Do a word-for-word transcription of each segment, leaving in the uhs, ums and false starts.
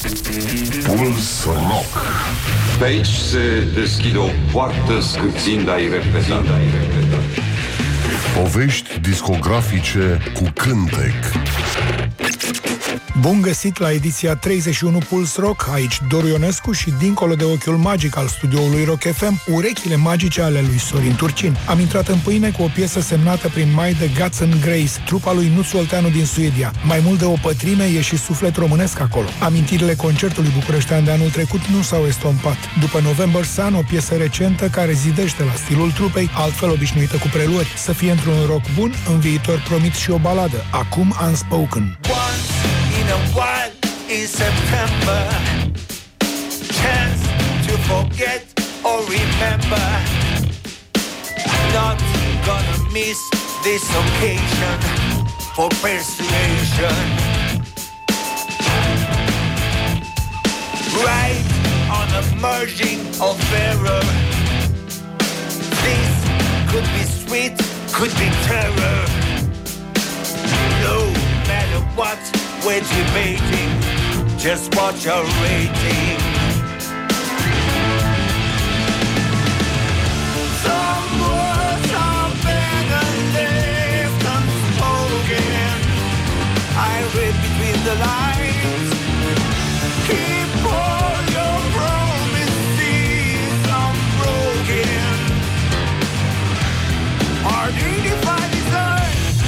Puls Rock. Pe aici se deschide o poartă scârțind a irepetat. Povești discografice cu cântec. Bun găsit la ediția treizeci și unu Puls Rock, aici Doru Ionescu și dincolo de ochiul magic al studioului Rock F M, urechile magice ale lui Sorin Turcin. Am intrat în pâine cu o piesă semnată prin mai de Guts and Grace, trupa lui Nuțu Olteanu din Suedia. Mai mult de o pătrime e și suflet românesc acolo. Amintirile concertului bucureștean de anul trecut nu s-au estompat. După November Sun, o piesă recentă care zidește la stilul trupei, altfel obișnuită cu preluări. Să fie într-un rock bun, în viitor promit și o baladă, acum Unspoken. In a while in September, chance to forget or remember. Not gonna miss this occasion for persuasion. Right on a merging of error. This could be sweet, could be terror. No matter what we're debating, just watch our rating. Some words are better left unspoken. I read between the lines. Keep all your promises unbroken. Our dignified design.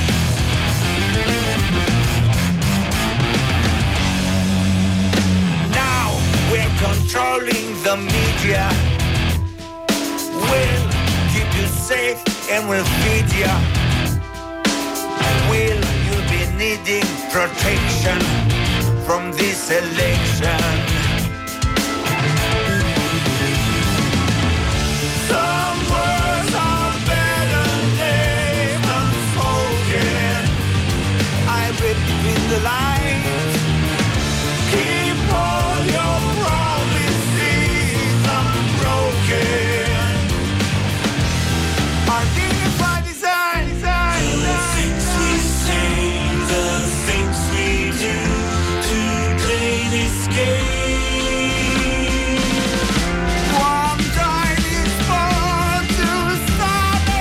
Controlling the media. We'll keep you safe and we'll feed you. Will you be needing protection from this election? Some words are better left unspoken. I read between the lines. Keep all your our dignified design, design, design. The things we say, the things we do to play this game. One time is born to start the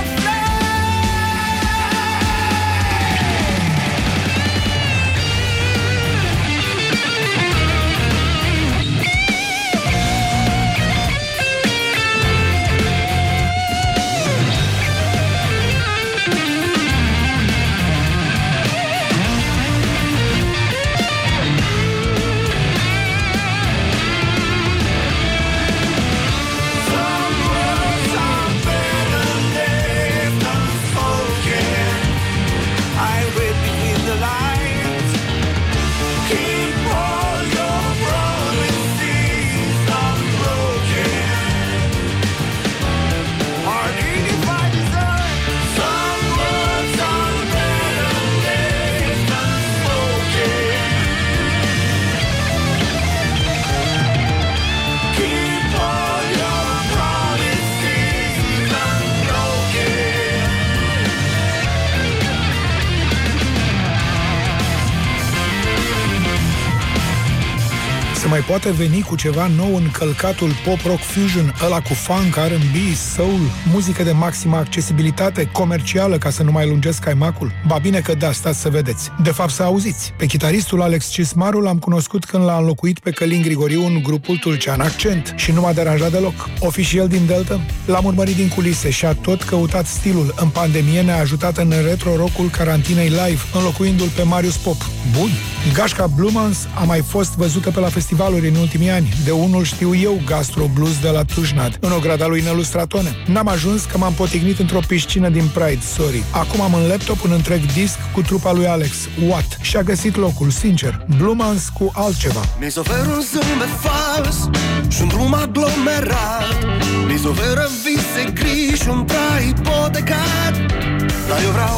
mai poate veni cu ceva nou în călcatul pop-rock fusion, ăla cu funk, R and B, soul, muzică de maximă accesibilitate, comercială, ca să nu mai lungesc caimacul? Ba bine că da, stați să vedeți. De fapt să auziți. Pe chitaristul Alex Cismaru l-am cunoscut când l-a înlocuit pe Călin Grigoriu în grupul Tulcean Accent și nu m-a deranjat deloc. O fi și el din Delta? L-am urmărit din culise și a tot căutat stilul. În pandemie ne-a ajutat în retro-rockul Carantinei Live, înlocuindu-l pe Marius Pop. Bun! Gașca Blumans a mai fost văzută pe la festivaluri în ultimii ani. De unul știu eu, Gastro Blues de la Tujnad, în ograda lui Nelu Stratone. N-am ajuns că m-am potignit într-o piscină din Pride, sorry. Acum am în laptop un întreg disc cu trupa lui Alex, What? Și-a găsit locul, sincer. Blumans cu altceva. Mi-s oferă un zâmbet fals și un drum aglomerat. Mi-s oferă vise gri și un trai ipotecat. Dar eu vreau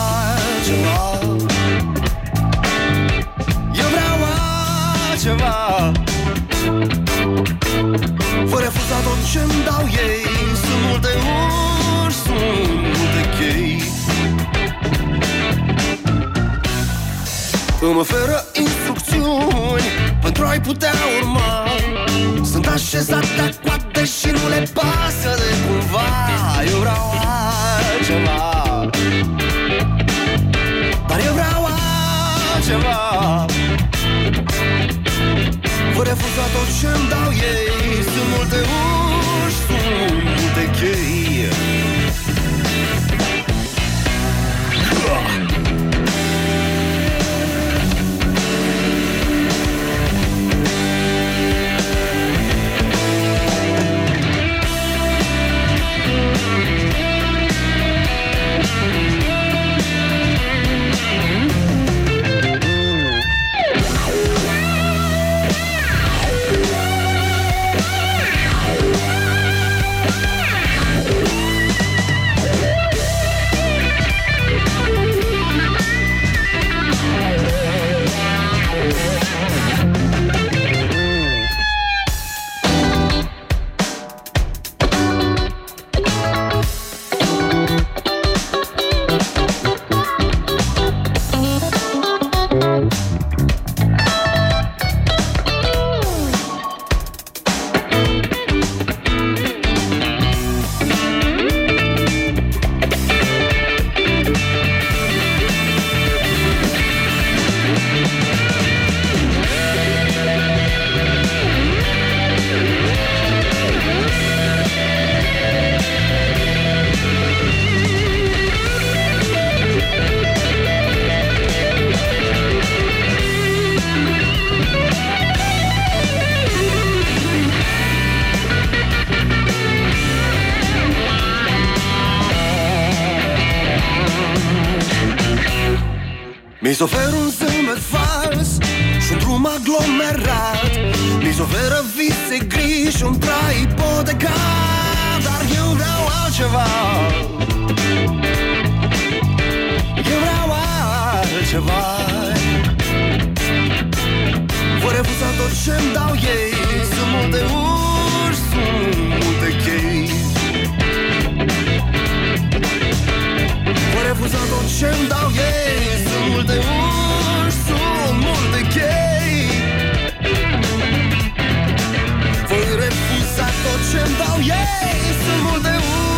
altceva. Eu vreau altceva. Fă refuzat tot ce-mi dau ei. Sunt multe ori, sunt multe chei. Îmi oferă instrucțiuni pentru a-i putea urma. Sunt așezate coate și nu le pasă de cumva. Eu vreau altceva, dar eu vreau altceva. Vă refuza tot ce-mi dau ei. Sunt multe uși, sunt multe chei. Mi-s oferă un zâmbet fals și-un drum aglomerat. Mi-s oferă vise gri și-un trai ipotecat. Dar eu vreau altceva, eu vreau altceva. Voi refuza tot ce-mi dau ei. Sunt multe uși, sunt multe chei. Voi refuza tot ce-mi dau ei. Sunt multe uși, sunt multe chei. Voi refuza tot ce-mi dau ei. Sunt multe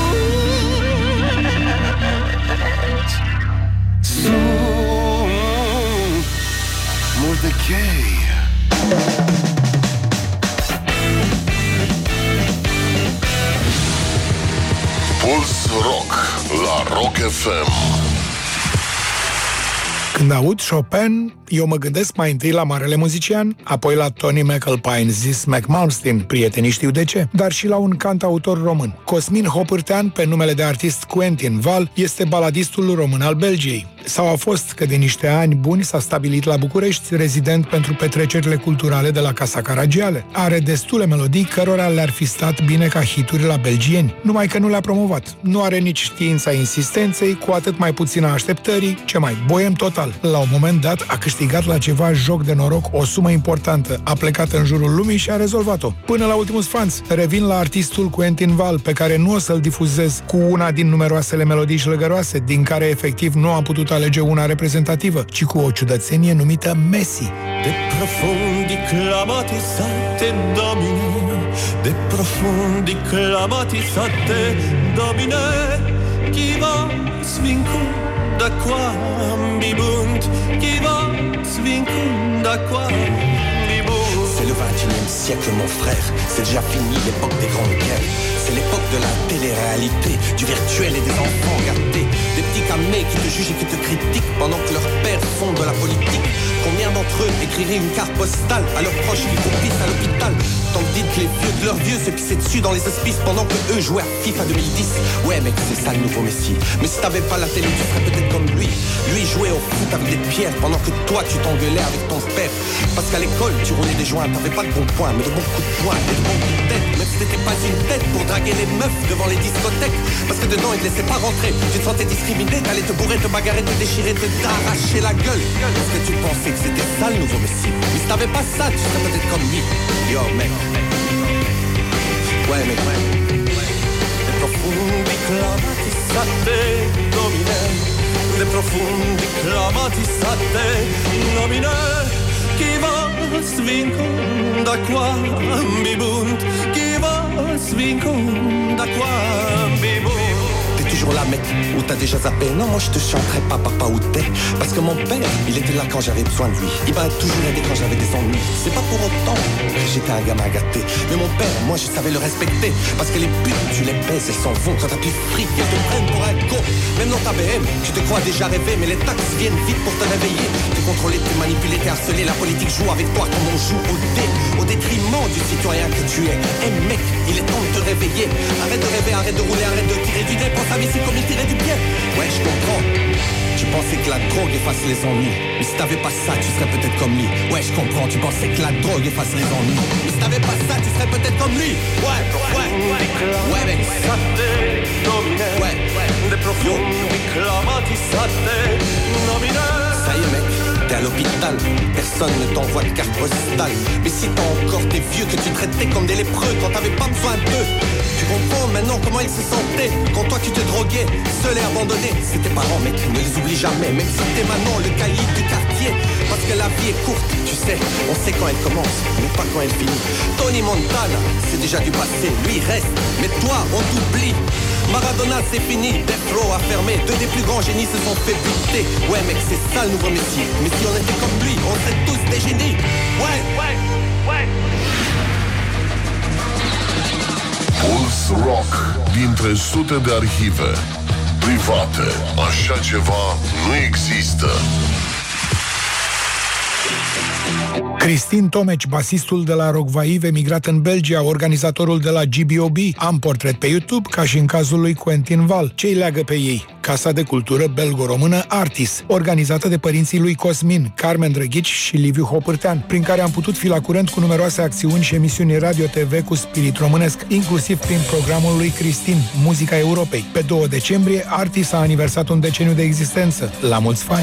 uși, sunt multe chei. Puls Rock la Rock F M. Când aud Chopin, eu mă gândesc mai întâi la marele muzician, apoi la Tony McAlpine, zis McMalmsteen, prietenii știu de ce, dar și la un cantautor român. Cosmin Hopârtean, pe numele de artist Quentin Val, este baladistul român al Belgiei. Sau a fost că de niște ani buni s-a stabilit la București, rezident pentru petrecerile culturale de la Casa Caragiale. Are destule melodii cărora le-ar fi stat bine ca hituri la belgieni, numai că nu le-a promovat. Nu are nici știința insistenței, cu atât mai puțin a așteptării, ce mai, boiem total. La un moment dat a câștigat la ceva joc de noroc o sumă importantă, a plecat în jurul lumii și a rezolvat-o. Până la ultimul sfanț, revin la artistul Quentin Val, pe care nu o să-l difuzez cu una din numeroasele melodii șlăgăroase, din care efectiv nu am putut alege una reprezentativă, ci cu o ciudățenie numită Messi. De profondi clamatisate domine, de profondi clamatisate domine, chi va svincul da qua mi bunt, qui va svincul da qua mi bunt. C'est le vingt et unième siècle mon frère, c'est déjà fini l'époque des grandes guerres. C'est l'époque de la télé-réalité, du virtuel et des enfants gâtés. Des petits camés qui te jugent et qui te critiquent pendant que leurs pères font de la politique. Combien d'entre eux écriraient une carte postale à leurs proches qui coupissent à l'hôpital? Tant que dites les vieux de leurs vieux se pissaient dessus dans les hospices pendant que eux jouaient à FIFA deux mille dix. Ouais mec, c'est ça le nouveau Messi. Mais si t'avais pas la télé, tu serais peut-être comme lui. Lui jouait au foot avec des pierres pendant que toi tu t'engueulais avec ton père. Parce qu'à l'école tu roulais des joints, t'avais pas de bons points, mais de bons coups de poing et de bons coups de tête. Même si t'étais pas une tête pour draguer les meufs devant les discothèques. Parce que dedans ils te laissaient pas rentrer, tu te sentais discriminé, t'allais te bourrer, te bagarrer, te déchirer, te t'arracher la gueule. Parce que tu pensais que c'était ça le nouveau Messi. Mais si t'avais pas ça, tu serais peut-être comme lui. Yo mec. Ouais mec, ouais. De profondi clamatisate domine, de profondi clamatisate domine, chi va was vincono da qua mi bunt, qui was vincono da qua mi bunt. T'es toujours là mec, ou t'as déjà zappé? Non moi je te chanterai pas papa où t'es. Parce que mon père, il était là quand j'avais besoin de lui. Il m'a toujours aidé quand j'avais des ennuis. C'est pas pour autant que j'étais un gamin gâté. Mais mon père, moi je savais le respecter. Parce que les putes, tu les baises, elles s'en vont. Quand t'as plus de fric, elles te prennent pour un con. Même dans ta B M, tu te crois déjà rêver. Mais les taxes viennent vite pour te réveiller. T'es contrôlé, t'es manipulé, t'es harcelé. La politique joue avec toi comme on joue au dé. Au détriment du citoyen que tu es. Eh hey, mec, il est temps de te réveiller. Arrête de rêver, arrête de rouler, arrête de tirer du nez. Pense à ici comme il tirait du pied. Ouais, je comprends. Tu pensais que la drogue efface les ennuis. Mais si t'avais pas ça, tu serais peut-être comme lui. Ouais, je comprends. Tu pensais que la drogue efface les ennuis. Mais si t'avais pas ça, tu serais peut-être comme lui. Ouais, ouais, ouais. Ouais, mec. Ouais, ouais. Des profondi clamatizzate nomine. Ça y est, mec. T'es à l'hôpital, personne ne t'envoie de carte postale. Mais si t'as encore des vieux que tu traitais comme des lépreux quand t'avais pas besoin d'eux, tu comprends maintenant comment ils se sentaient quand toi tu te droguais, seul et abandonné. C'est tes parents, mec, ne les oublie jamais. Même si t'es maintenant le caïd du quartier. Parce que la vie est courte, tu sais. On sait quand elle commence, mais pas quand elle finit. Tony Montana, c'est déjà du passé. Lui reste, mais toi, on t'oublie. Maradona c'est fini, Death Row a fermé. Deux des plus grands génies se sont fait buter. Ouais mec c'est ça le nouveau Messi. Mais si on était comme lui, on serait tous des génies. Ouais, ouais, ouais. Puls Rock, dintre sute de arhive private, așa ceva nu există. Cristin Tomeci, basistul de la Rockvaiv, emigrat în Belgia, organizatorul de la G B O B, am portret pe YouTube, ca și în cazul lui Quentin Val. Ce-i leagă pe ei? Casa de cultură belgo-română Artis, organizată de părinții lui Cosmin, Carmen Drăghici și Liviu Hopârtean, prin care am putut fi la curent cu numeroase acțiuni și emisiuni radio-T V cu spirit românesc, inclusiv prin programul lui Cristin, Muzica Europei. Pe doi decembrie, Artis a aniversat un deceniu de existență. La mulți fani!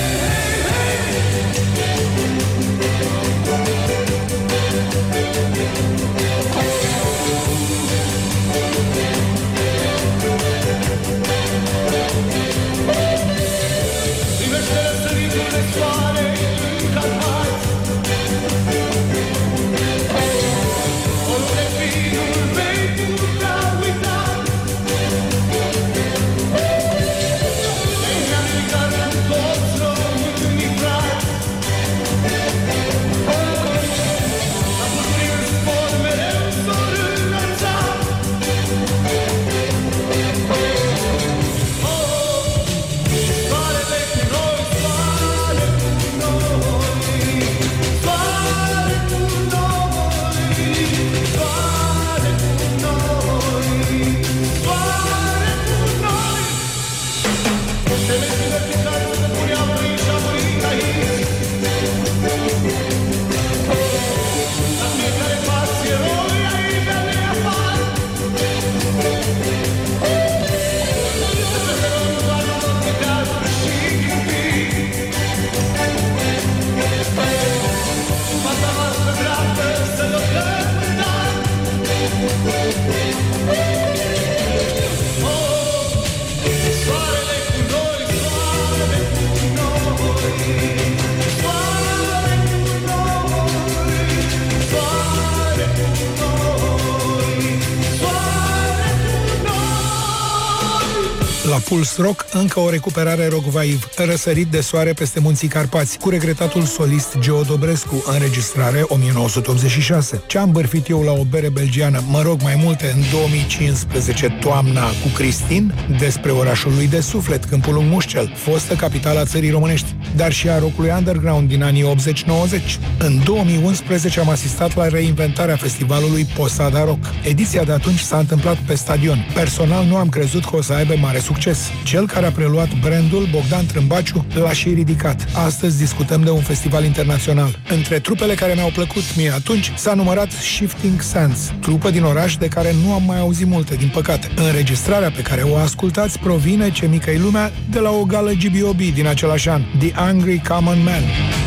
La Puls Rock, încă o recuperare Rockvaiv, Răsărit de soare peste munții Carpați, cu regretatul solist Geo Dobrescu, înregistrare o mie nouă sute optzeci și șase. Ce am bărfit eu la o bere belgiană, mă rog, mai multe, în două mii cincisprezece, toamna, cu Cristin, despre orașul lui de suflet, Câmpul Lung Mușcel, fostă capitala țării românești, dar și a rockului underground din anii optzeci nouăzeci. În două mii unsprezece am asistat la reinventarea festivalului Posada Rock. Ediția de atunci s-a întâmplat pe stadion. Personal nu am crezut că o să aibă mare succes. Cel care a preluat brandul, Bogdan Trâmbaciu, l-a și ridicat. Astăzi discutăm de un festival internațional. Între trupele care mi-au plăcut mie atunci s-a numărat Shifting Sands, trupă din oraș de care nu am mai auzit multe, din păcate. Înregistrarea pe care o ascultați provine, ce mică-i lumea, de la o gală G B O B din același an, The Angry Common Man.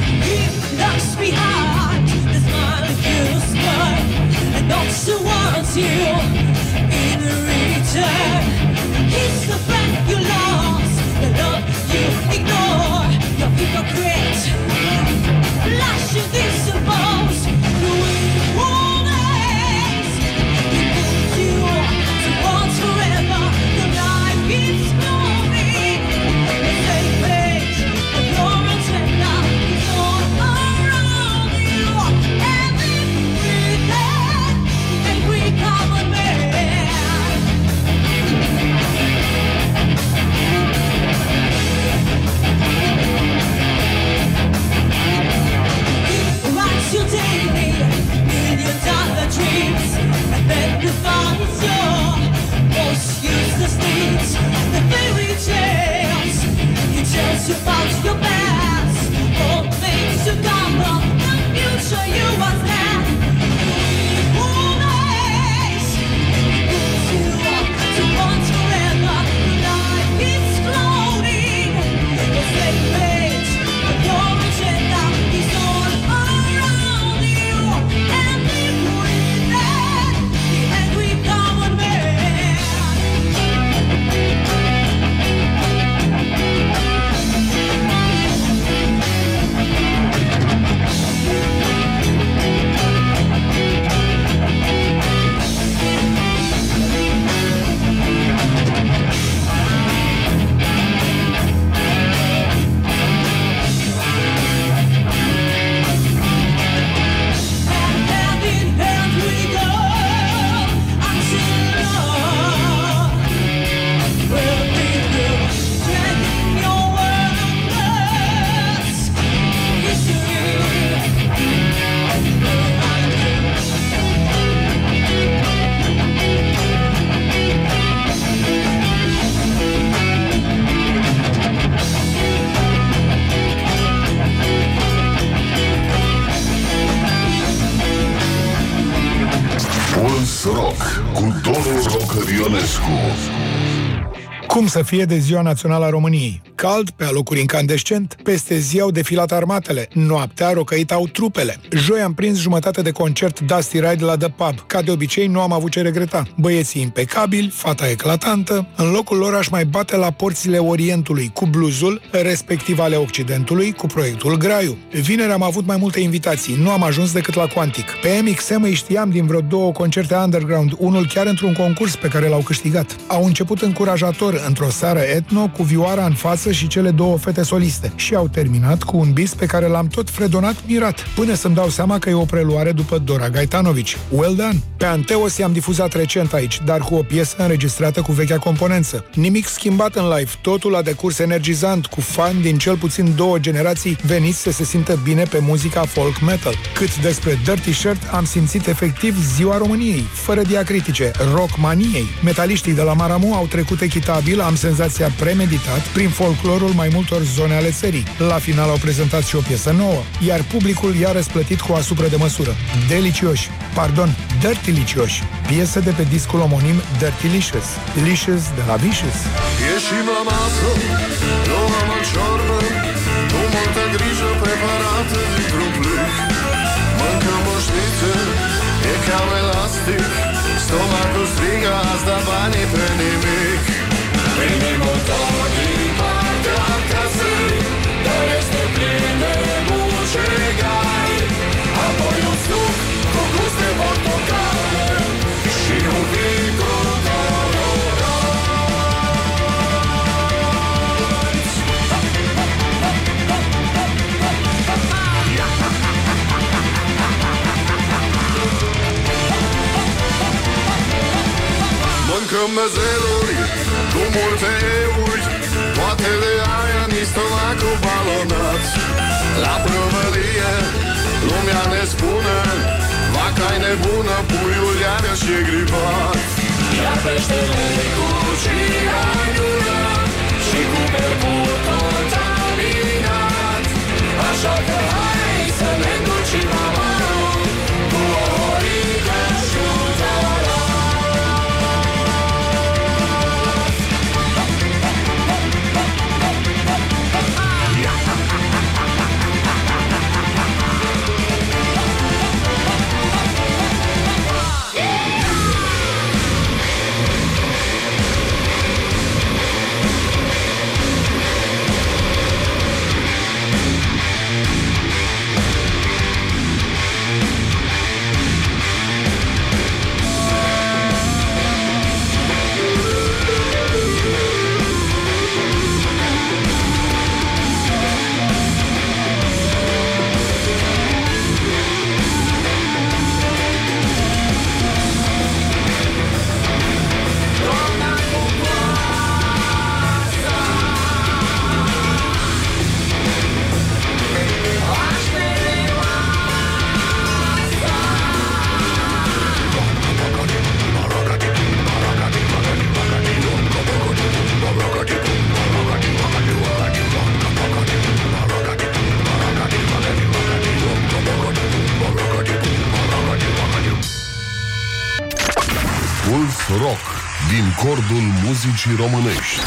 It's the friend you lost, the love you ignore, your hypocrite. Flash you this above. Puls Rock cu Doru Rocărionescu. Cum să fie de Ziua Națională a României? Cald, pe alocuri incandescent, peste zi au defilat armatele, noaptea rocăit au trupele. Joi am prins jumătate de concert Dusty Ride la The Pub. Ca de obicei, nu am avut ce regreta. Băieții impecabili, fata eclatantă, în locul lor aș mai bate la porțile Orientului cu bluezul, respectiv ale Occidentului, cu proiectul Graiu. Vineri am avut mai multe invitații, nu am ajuns decât la Quantic. Pe M X M îi știam din vreo două concerte underground, unul chiar într-un concurs pe care l-au câștigat. Au început încurajator într-o seară etno, cu vioara în față și cele două fete soliste. Și au terminat cu un bis pe care l-am tot fredonat mirat, până să-mi dau seama că e o preluare după Dora Gaetanovici. Well done! Pe Anteos i-am difuzat recent aici, dar cu o piesă înregistrată cu vechea componență. Nimic schimbat în live, totul la decurs energizant, cu fani din cel puțin două generații veniți să se simtă bine pe muzica folk metal. Cât despre Dirty Shirt, am simțit efectiv Ziua României, fără diacritice, rockmaniei. Metaliștii de la Maramu au trecut echitabil, am senzația premeditat, prin folclorul mai multor zone ale țării. La final au prezentat și o piesă nouă, iar publicul i-a răsplătit cu asupra de măsură. Delicioși, pardon, Dirty-licioși, piesă de pe discul omonim Dirty-licious, Licious de la Vicious. Ieșim la masă, luăm în ciorbă, cu multă grijă preparată dintr-un plic. Mâncăm moșnițe, e cam elastic, stomacul strigă, azi da banii pe nimic. Vine motor din partea casei, dar este plin de mucegai. Apoi un suc cu gust de portocale și un pic cu coloranți. Mâncăm mezeluri cu multe euri, poate de aia ni stomacul balonat. La prăvălie lumea ne spune, vaca-i nebună, puiul iarăși e gripat. Ia peștele cu cianură și cu mercur contaminat. Așa că hai să ne ducim amarul cu o horică și un talat. Rock din cordul muzicii românești.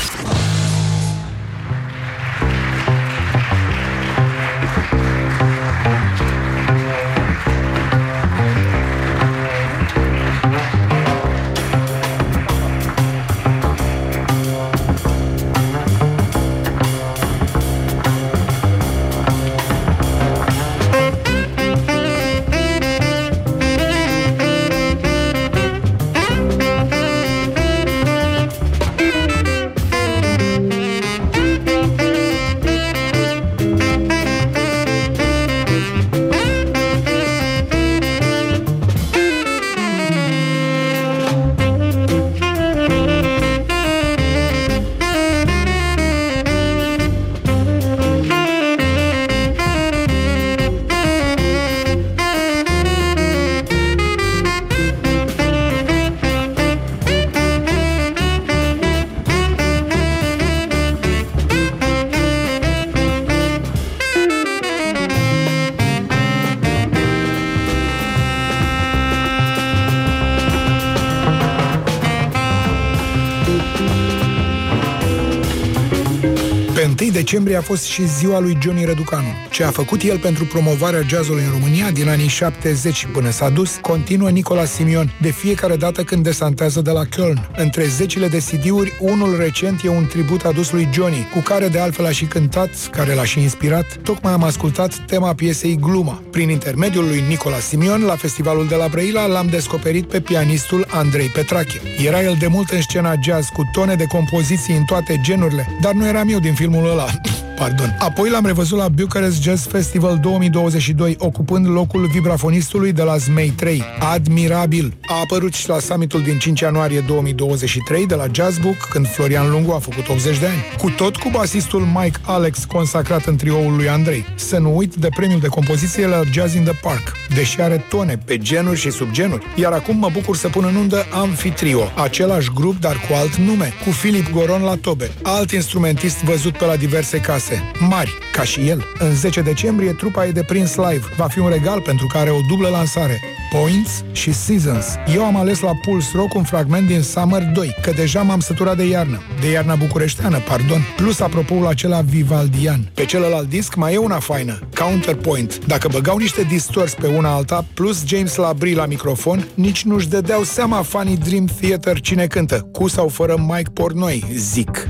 întâi decembrie a fost și ziua lui Johnny Răducanu. Ce a făcut el pentru promovarea jazzului în România din anii șaptezeci până s-a dus, continuă Nicola Simion de fiecare dată când desantează de la Köln. Între zecile de C D-uri, unul recent e un tribut adus lui Johnny, cu care de altfel a și cântat, care l-a și inspirat. Tocmai am ascultat tema piesei Gluma. Prin intermediul lui Nicola Simion, la festivalul de la Brăila, l-am descoperit pe pianistul Andrei Petrache. Era el de mult în scena jazz, cu tone de compoziții în toate genurile, dar nu eram eu din filmul ăla. Pardon. Apoi l-am revăzut la Bucharest Jazz Festival două mii douăzeci și doi, ocupând locul vibrafonistului de la Zmei trei. Admirabil! A apărut și la summitul din cinci ianuarie două mii douăzeci și trei de la Jazzbook, când Florian Lungu a făcut optzeci de ani. Cu tot cu basistul Mike Alex, consacrat în trioul lui Andrei. Să nu uit de premiul de compoziție la Jazz in the Park, deși are tone pe genuri și subgenuri. Iar acum mă bucur să pun în undă Amfitrio, același grup, dar cu alt nume, cu Filip Goron la tobe, alt instrumentist văzut pe la diverse case mari, ca și el. În zece decembrie, trupa e de prins live. Va fi un regal pentru că are o dublă lansare, Points și Seasons. Eu am ales la Pulse Rock un fragment din Summer doi, că deja m-am săturat de iarnă. De iarna bucureșteană, pardon. Plus apropoul acela vivaldian. Pe celălalt disc mai e una faină, Counterpoint. Dacă băgau niște distorți pe una alta, plus James Labrie la microfon, nici nu-și dădeau seama fanii Dream Theater cine cântă, cu sau fără Mike Portnoy, zic.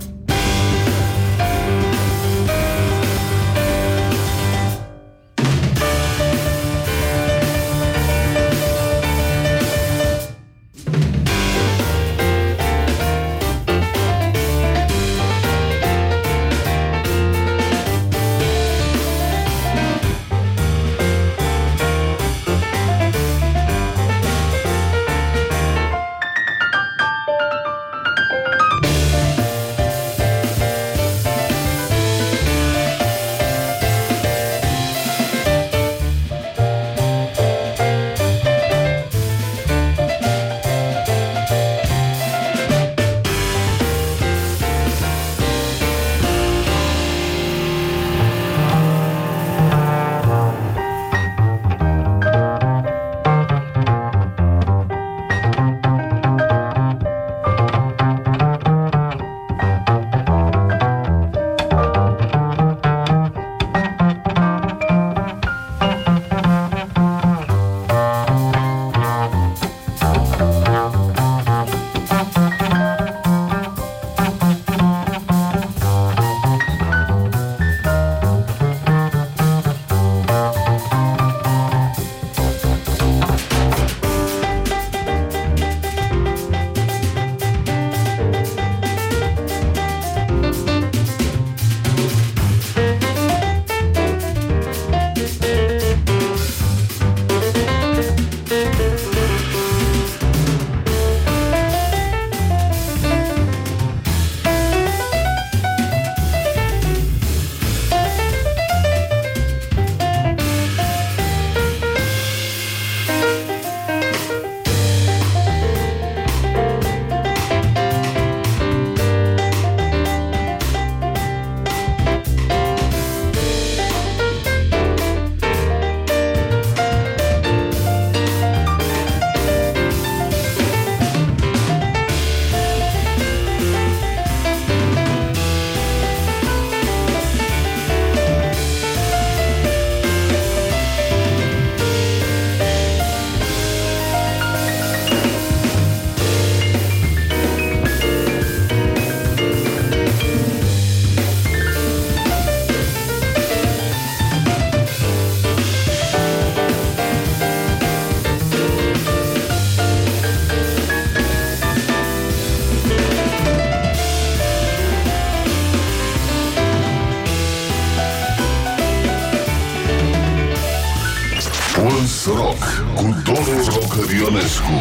Pulse Rock cu Domnul Rocărionescu.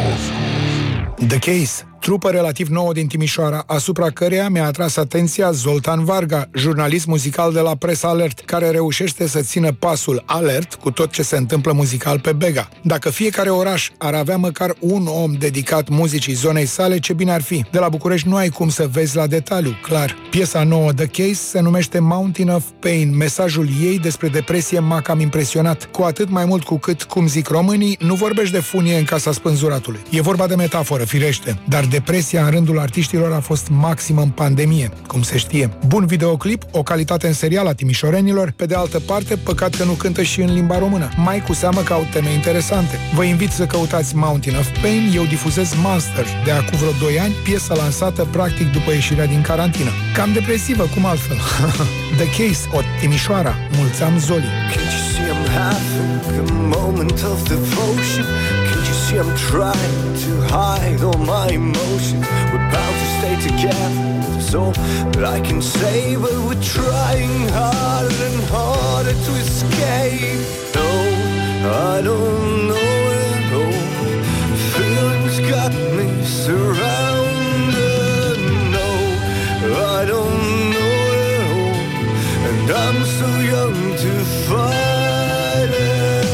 The Case, trupă relativ nouă din Timișoara, asupra căreia mi-a atras atenția Zoltan Varga, jurnalist muzical de la Press Alert, care reușește să țină pasul alert cu tot ce se întâmplă muzical pe Bega. Dacă fiecare oraș ar avea măcar un om dedicat muzicii zonei sale, ce bine ar fi. De la București nu ai cum să vezi la detaliu, clar. Piesa nouă The Case se numește Mountain of Pain. Mesajul ei despre depresie m-a cam impresionat, cu atât mai mult cu cât, cum zic românii, nu vorbești de funie în casa spânzuratului. E vorba de metaforă, firește, dar de Depresia în rândul artiștilor a fost maximă în pandemie, cum se știe. Bun videoclip, o calitate în serial a timișorenilor, pe de altă parte, păcat că nu cântă și în limba română. Mai cu seamă că au teme interesante. Vă invit să căutați Mountain of Pain, eu difuzez Monster, de acum vreo doi ani, piesa lansată practic după ieșirea din carantină. Cam depresivă, cum altfel. The Case, o Timișoara, mulțam Zoli. Can't you see I'm having a moment of devotion? Can't you see I'm trying to hide all my emotions? We're bound to stay together, that's all that I can say. But we're trying harder and harder to escape. No, I don't know it all. Feelings got me surrounded. No, I don't know it all. And I'm so young to fight it.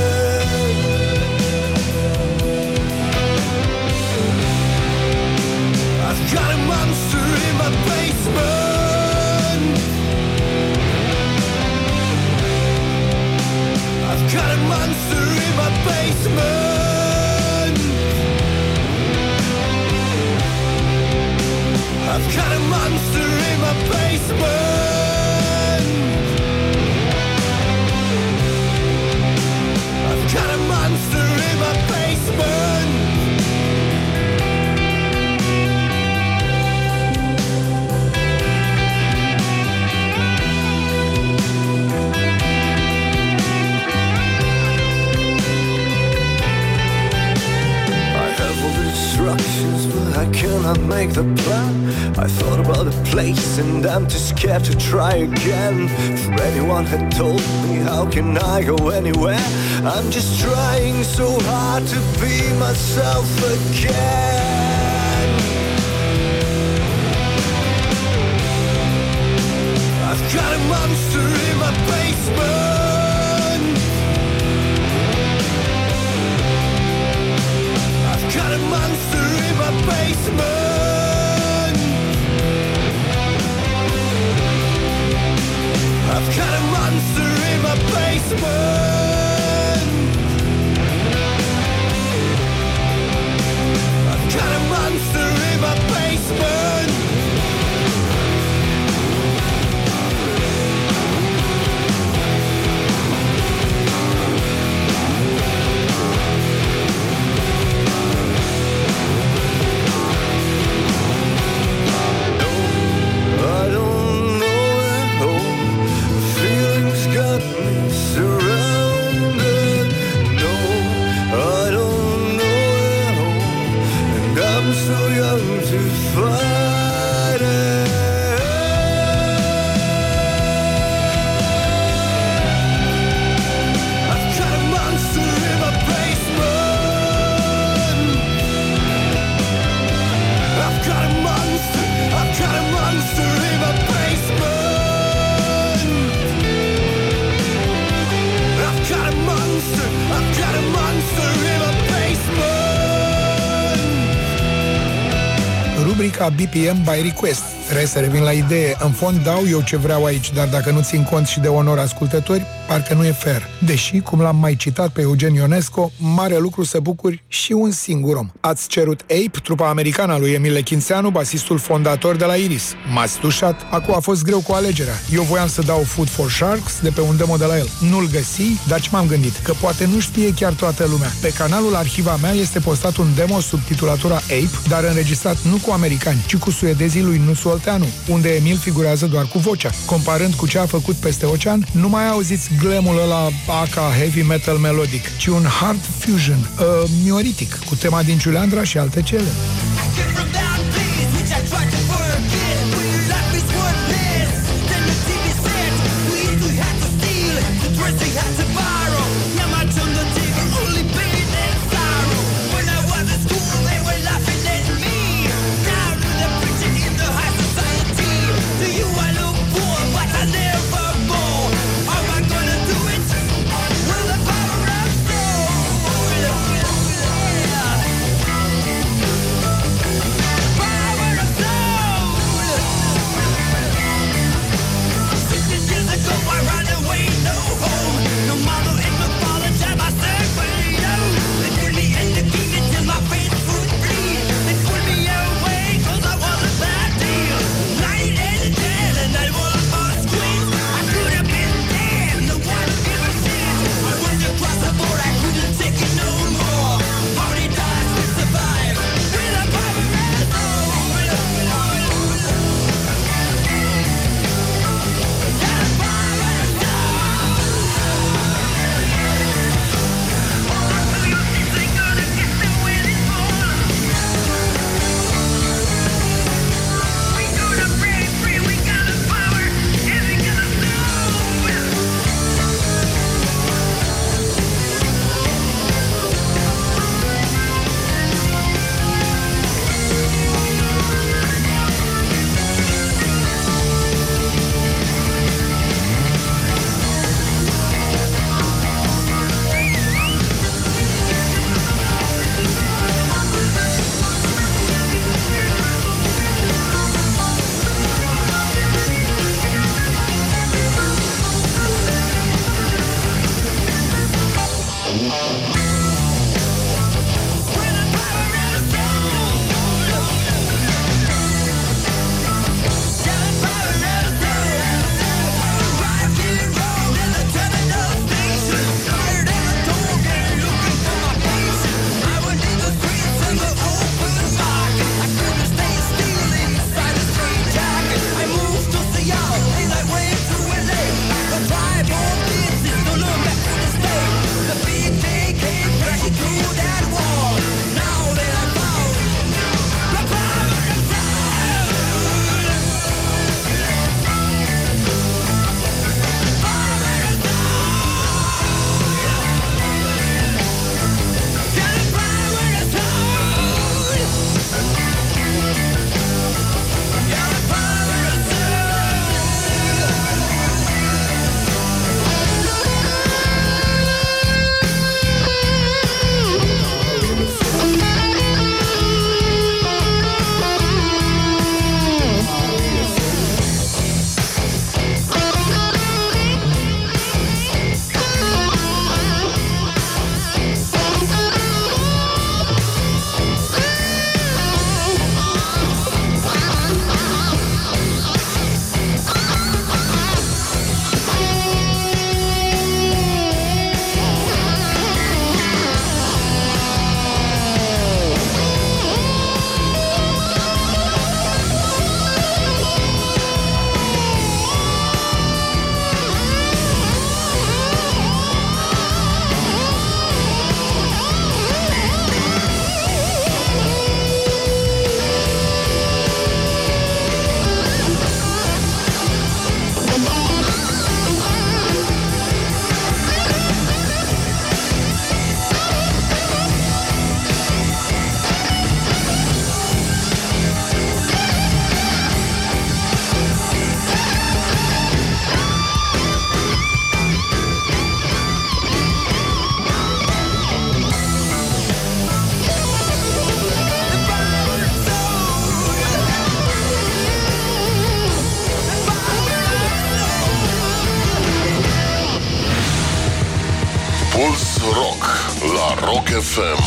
I've got a monster in my basement. I've got a monster in my basement. I've got a monster in my basement. I've got a monster in my basement. I have all the instructions, but I cannot make the plan. I thought about the place and I'm too scared to try again. If anyone had told me, how can I go anywhere? I'm just trying so hard to be myself again. I've got a monster in my basement. I've got a monster in my basement. I've got a monster in my basement. I've got a monster in my basement. Surrounded, no, I don't know it all, and I'm so young to fight it. I've got a monster in my basement. I've got a monster, I've got a monster in my basement. I've got a monster, I've got a monster in my basement. Rubrica B P M by Request. Trebuie să revin la idee. În fond dau eu ce vreau aici, dar dacă nu țin cont și de onor ascultători, parcă nu e fair. Deși, cum l-am mai citat pe Eugen Ionesco, mare lucru să bucuri și un singur om. Ați cerut Ape, trupa americană a lui Emile Chințeanu, basistul fondator de la Iris. M-ați tușat, acum a fost greu cu alegerea. Eu voiam să dau Food for Sharks de pe un demo de la el. Nu-l găsi, dar ce m-am gândit? Că poate nu știe chiar toată lumea. Pe canalul Arhiva mea este postat un demo sub titulatura Ape, dar înregistrat nu cu americani, ci cu suedezii lui Nusu Olteanu, unde Emil figurează doar cu vocea. Comparând cu ce a făcut peste ocean, nu mai auziți glamul ăla aka heavy metal melodic, ci un hard fusion, uh, mioritic, cu tema din Ciuleandra și alte cele. Power of soul. F M.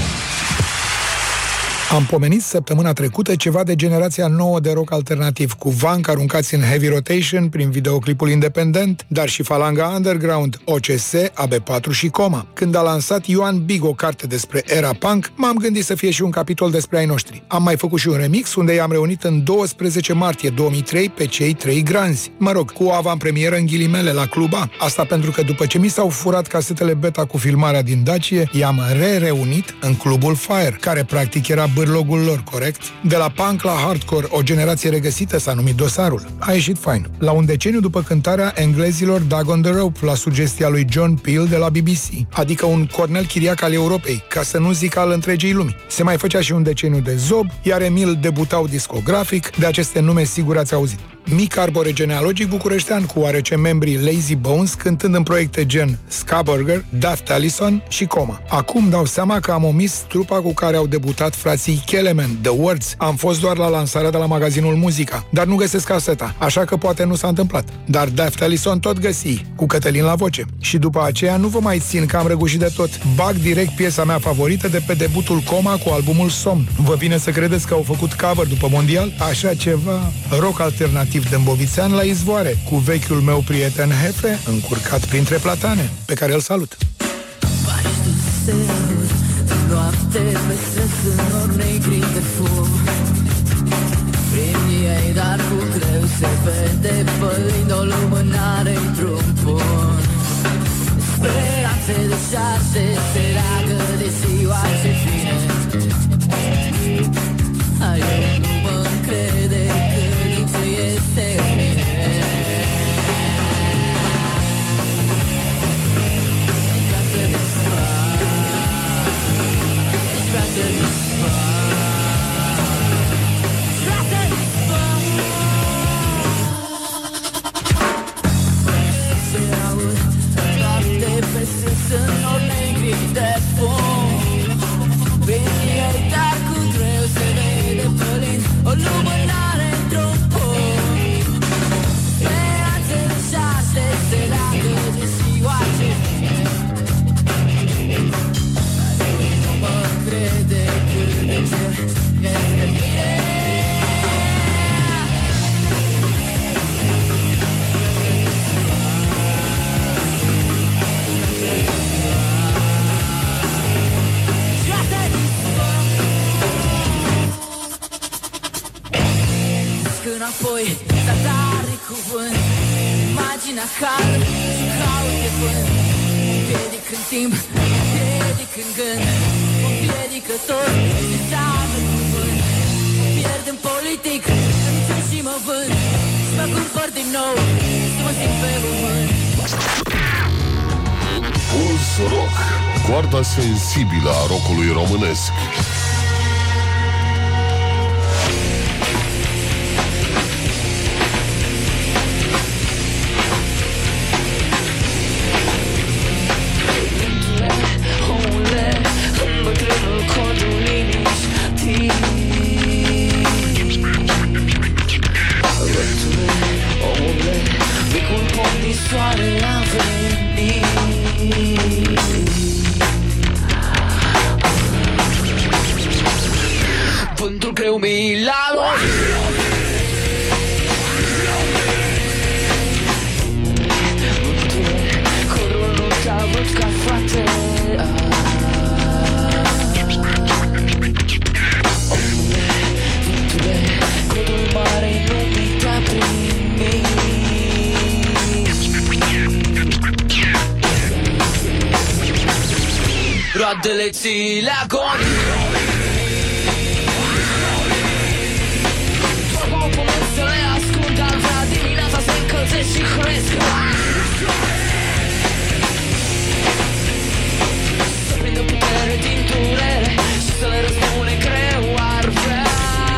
Am pomenit săptămăna trecută ceva de generația nouă de rock alternativ, cu Vank aruncați în heavy rotation prin videoclipul independent, dar și falanga underground, O C S, A B patru și Coma. Când a lansat Ioan Big o carte despre era punk, m-am gândit să fie și un capitol despre ai noștri. Am mai făcut și un remix unde i-am reunit în doisprezece martie două mii trei pe cei trei granzi. Mă rog, cu o avantpremieră în ghilimele la Club A. Asta pentru că după ce mi s-au furat casetele beta cu filmarea din Dacie, i-am re-reunit în Clubul Fire, care practic era bârlogul lor, corect? De la punk la hardcore, o generație regăsită s-a numit Dosarul. A ieșit fain. La un deceniu după cântarea englezilor Dug on the Rope, la sugestia lui John Peel de la B B C, adică un Cornel Chiriac al Europei, ca să nu zic al întregii lumi. Se mai făcea și un deceniu de Zob, iar Emil debutau discografic, de aceste nume sigur ați auzit. Mic arbore genealogic bucureștean cu oarece membrii Lazy Bones cântând în proiecte gen Ska Burger, Daft Allison și Coma. Acum dau seama că am omis trupa cu care au debutat frații Kelemen, The Words. Am fost doar la lansarea de la magazinul Muzica, dar nu găsesc caseta, așa că poate nu s-a întâmplat. Dar Daft Allison tot găsi, cu Cătălin la voce. Și după aceea nu vă mai țin că am răgușit de tot. Bag direct piesa mea favorită de pe debutul Coma cu albumul Somn. Vă vine să credeți că au făcut cover după Mondial? Așa ceva, rock alternativ dâmbovițean la izvoare, cu vechiul meu prieten Hefe, încurcat printre platane, pe care îl salut. Noapte pe străzi în nori negri de fum, prin ei, dar cu greu se vede, pălind o lumânare într-un pun. Speranțe de șase se leagă de ziua ce vine. Ai, eu nu mă încrede că ce este în mine. O lumânare într-un pun. Speranțe de șase se leagă de ziua ce vine. Dar eu nu mă crede cât de ce este bine. Înapoi, să tare cuvânt, imaginea caldă și caut de vânt. Împiedic în timp, împiedic în gând, împiedică tot, înseamnă cuvânt. Pierd în politic, îmi cer și mă vând, și mă cumpăr din nou, să mă simt pe pământ. Puls Rock, coarda sensibilă a rockului românesc. Vântul greu mi l-a luat. Vântule, corul nu te-a văd ca frate. Vântule, codul mare nu mi te-a primit. Roadele ți le agonii. Să le ascund, dar vrea dimineața se încălzesc și hrănesc. Să prindă putere din durere și să le răspune greu ar vrea.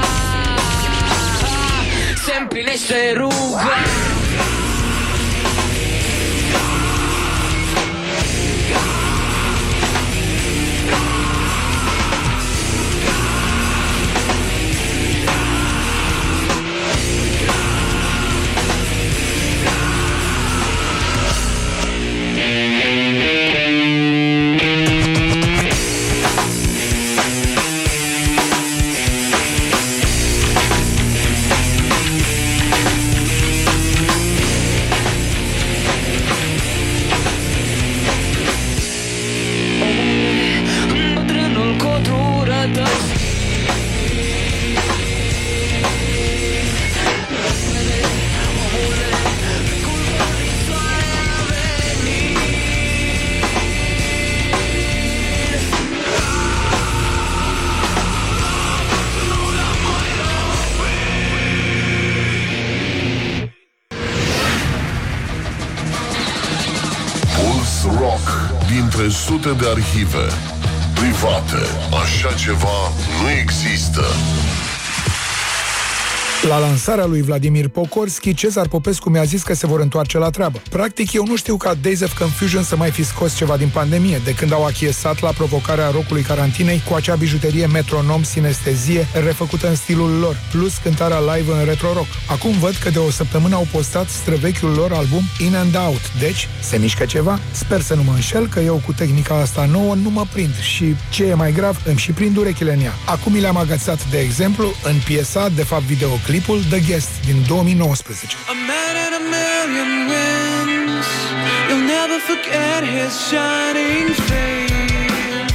Se împlinește ruga. sute de arhive private. Așa ceva nu există. La lansarea lui Vladimir Pocorski, Cezar Popescu mi-a zis că se vor întoarce la treabă. Practic, eu nu știu ca Days of Confusion să mai fi scos ceva din pandemie, de când au achiesat la provocarea rockului carantinei cu acea bijuterie metronom sinestezie refăcută în stilul lor, plus cântarea live în retro-rock. Acum văd că de o săptămână au postat străvechiul lor album In and Out. Deci, se mișcă ceva? Sper să nu mă înșel, că eu cu tehnica asta nouă nu mă prind și, ce e mai grav, îmi și prind urechile în ea. Acum mi le-am agățat, de exemplu, în piesa, de fapt videoclip, clipul The Guest din două mii nouăsprezece. A man in a million wins. You'll never forget his shining face.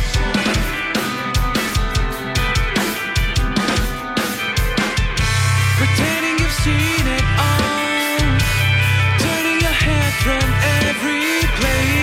Pretending you've seen it all, turning your head from every place.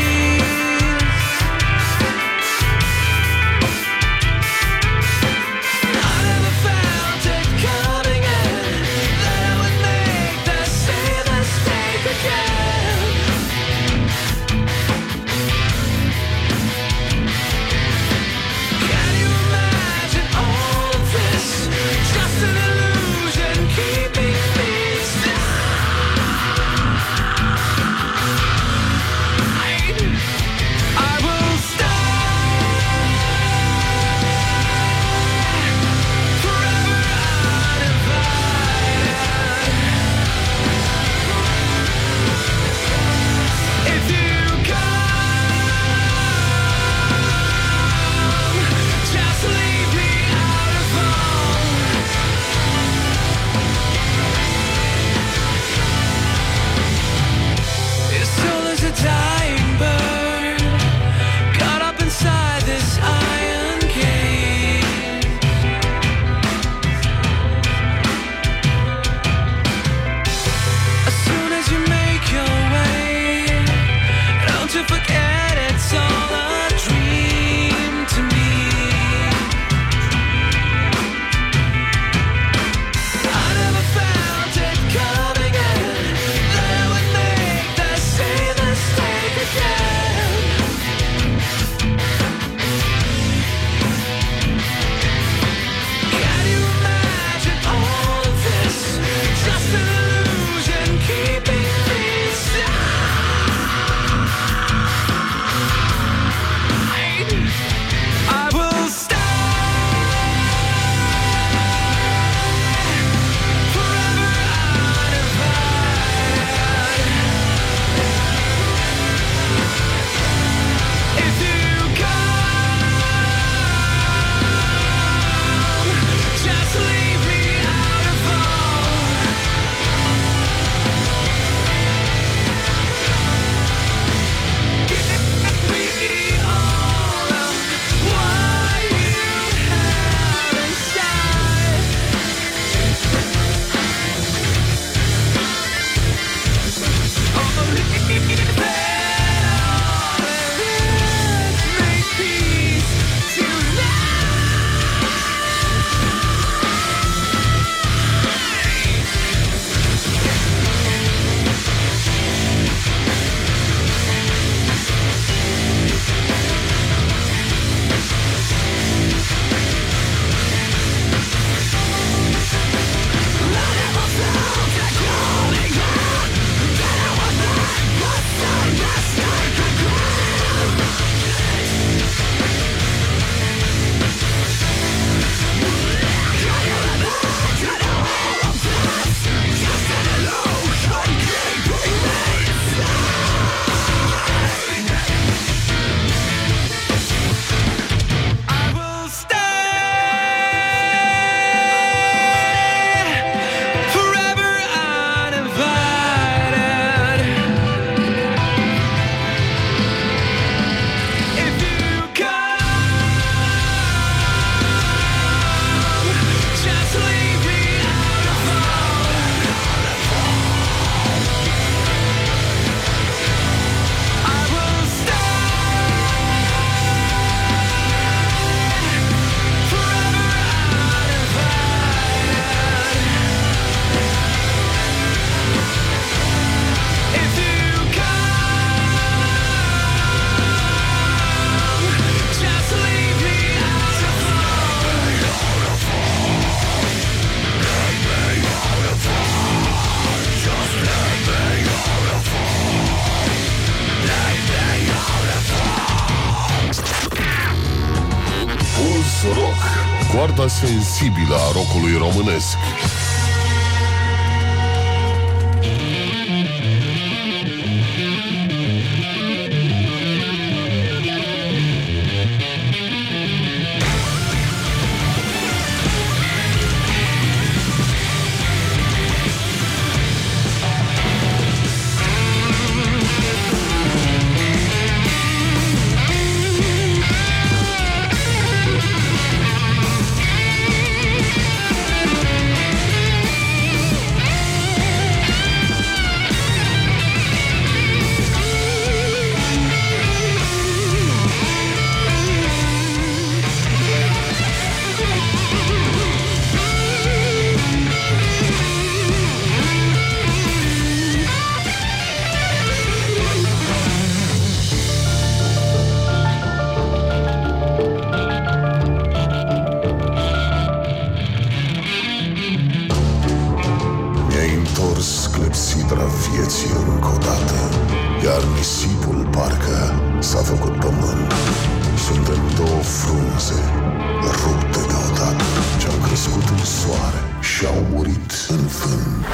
Coarda sensibilă a rockului românesc. clepsidra vieții încă o dată, iar nisipul parcă s-a făcut pământ. Suntem două frunze rupte deodată, ce-au crescut în soare și au murit în vânt.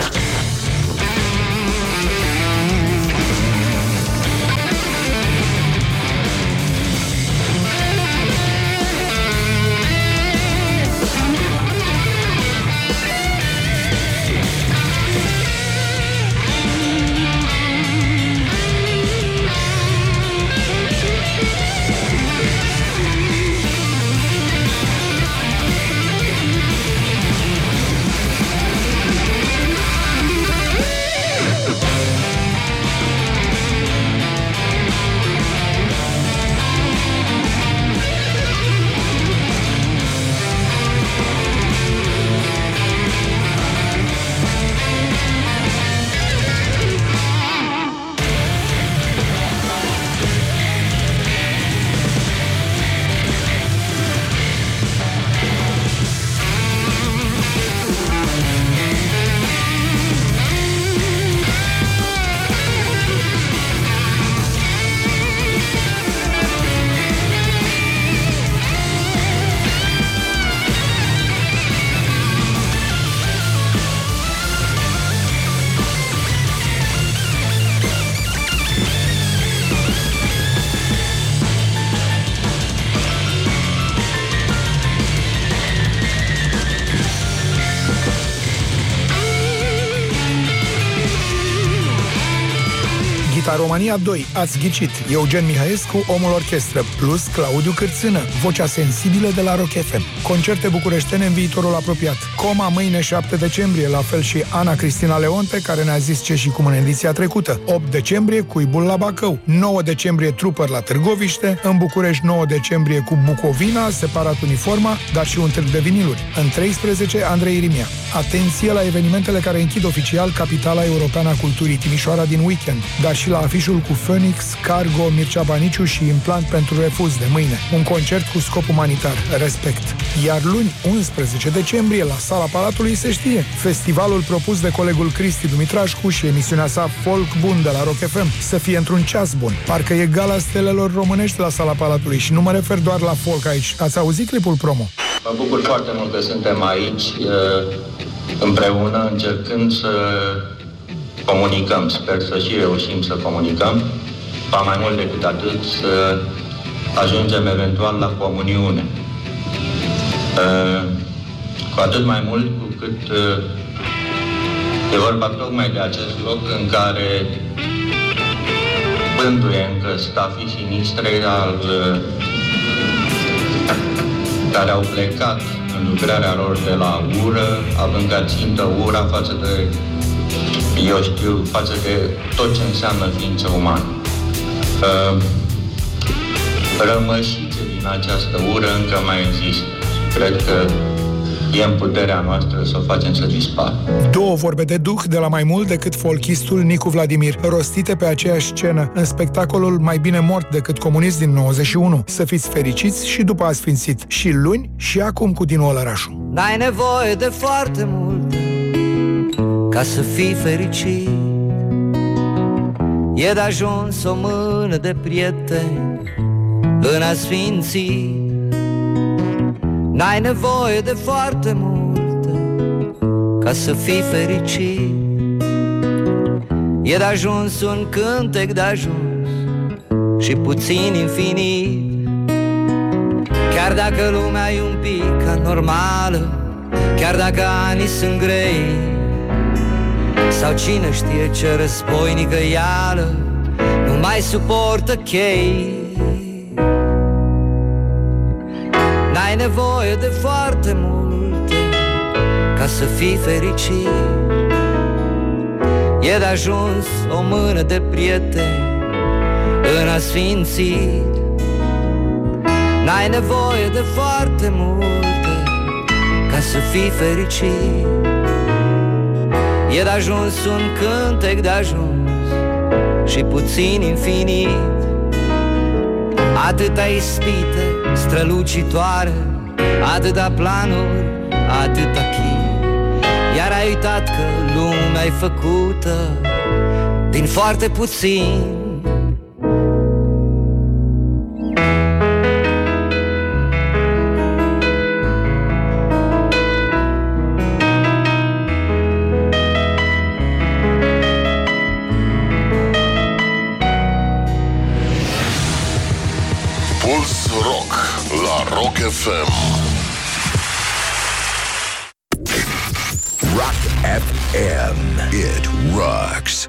România doi, ați ghicit, Eugen Mihaescu, omul orchestră, plus Claudiu Cârțână, vocea sensibilă de la Rock F M. Concerte bucureștene în viitorul apropiat. Coma mâine șapte decembrie, la fel și Ana Cristina Leonte, care ne-a zis ce și cum în ediția trecută. opt decembrie, Cuibul la Bacău. nouă decembrie, Trooper la Târgoviște. În București, nouă decembrie, cu Bucovina, separat uniforma, dar și un târg de viniluri. În treisprezece, Andrei Irimia. Atenție la evenimentele care închid oficial capitala europeană a culturii, Timișoara, din weekend, dar și la afișul cu Phoenix, Cargo, Mircea Baniciu și Implant pentru refuz de mâine. Un concert cu scop umanitar. Respect. Iar luni, unsprezece decembrie, la Sala Palatului, se știe, festivalul propus de colegul Cristi Dumitrașcu și emisiunea sa Folk Bun de la Rock F M să fie într-un ceas bun. Parcă e gala stelelor românești la Sala Palatului și nu mă refer doar la folk aici. Ați auzit clipul promo? Mă bucur foarte mult că suntem aici împreună, încercând să comunicăm. Sper să și reușim să comunicăm. Ba mai mult decât atât, să ajungem eventual la comuniune. Cu atât mai mult cu cât e vorba tocmai de acest loc în care bântuie încă stafii sinistre al, care au plecat în lucrarea lor de la ură, având ca țintă ura față de, eu știu, față de tot ce înseamnă ființă umană. Uh, rămășițe din această ură încă mai există. Cred că e în puterea noastră să o facem să dispară. Două vorbe de duh de la mai mult decât folchistul Nicu Vladimir, rostite pe aceeași scenă, în spectacolul Mai bine mort decât comunist din nouăzeci și unu. Să fiți fericiți și după asfințit. Și luni și acum cu Dinu Olărașu. N-ai nevoie de foarte mult ca să fii fericit. E de ajuns o mână de prieteni în asfințit. N-ai nevoie de foarte multe ca să fii fericit. E de ajuns un cântec de ajuns și puțin infinit. Chiar dacă lumea e un pic anormală, chiar dacă anii sunt grei, sau cine știe ce războinică ială nu mai suportă chei. N-ai nevoie de foarte multe ca să fii fericit. E de ajuns o mână de prieteni în asfințit. N-ai nevoie de foarte multe ca să fii fericit. E de ajuns un cântec de ajuns și puțin infinit. Atâta ispite strălucitoare, atâta planuri, atâta chin. Iar ai uitat că lumea-i făcută din foarte puțin. Rock la Rock F M. Rock F M. It rocks.